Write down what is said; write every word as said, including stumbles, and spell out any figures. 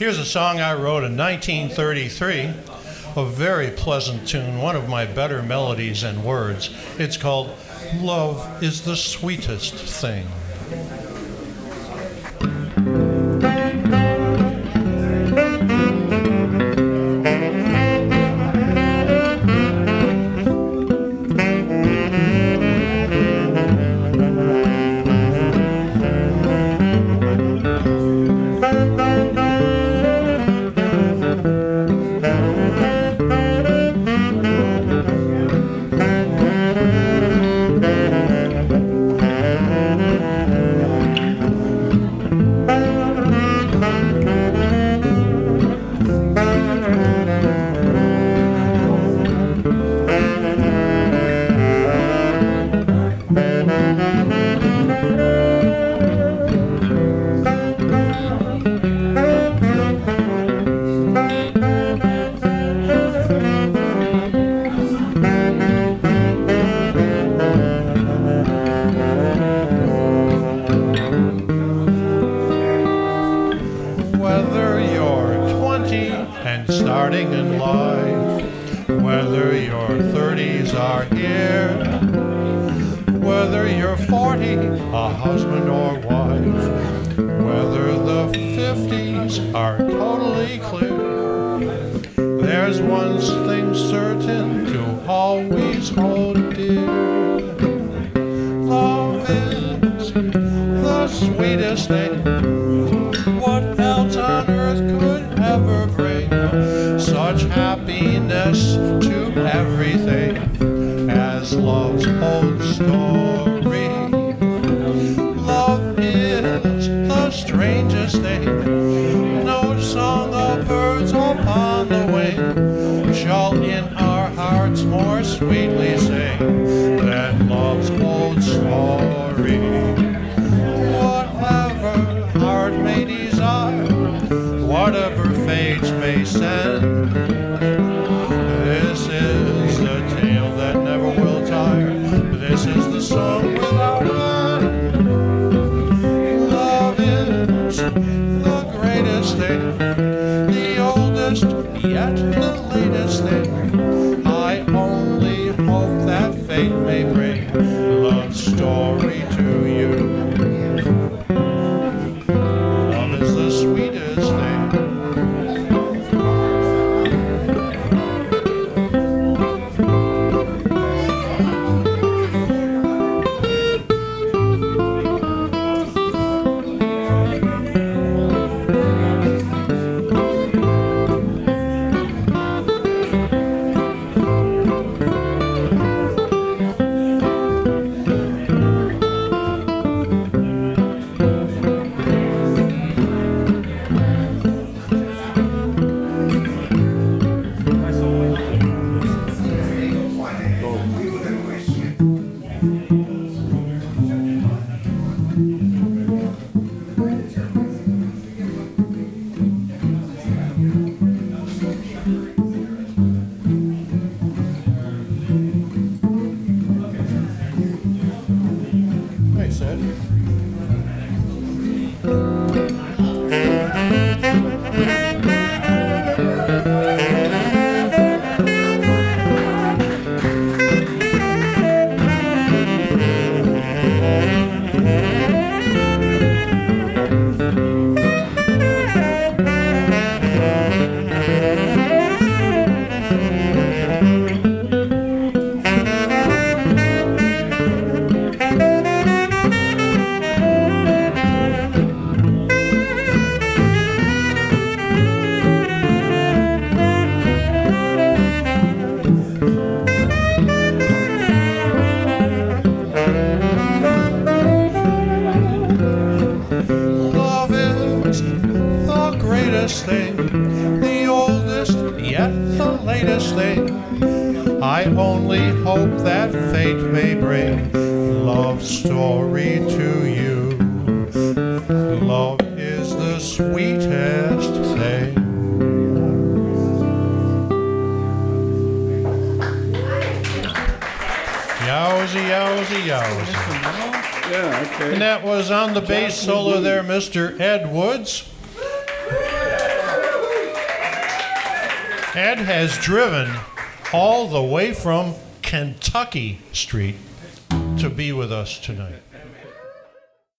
Here's a song I wrote in nineteen thirty-three, a very pleasant tune, one of my better melodies and words. It's called Love is the Sweetest Thing. Starting in life, whether your thirties are here, whether you're forty, a husband or wife, whether the fifties are totally clear, there's one thing certain to always hold dear. Love is the sweetest thing. What else on earth could ever bring such happiness to everything as love's old story? Love is the strangest thing. No song of birds upon the wing shall in our hearts more sweetly sing than love's old story. Whatever heart may desire, whatever fates may send, this is the tale that never will tire. This is the song without end. Love is the greatest thing, the oldest yet the latest thing. I only hope that fate may bring love's story to you. Love is the sweetest thing. Thing, the oldest yet the latest thing. I only hope that fate may bring love's story to you. Love is the sweetest thing. Yowzy, yowzy, yowzy. Yeah, okay. And that was on the bass solo there, Mister Ed Woods. Ed has driven all the way from Kentucky Street to be with us tonight.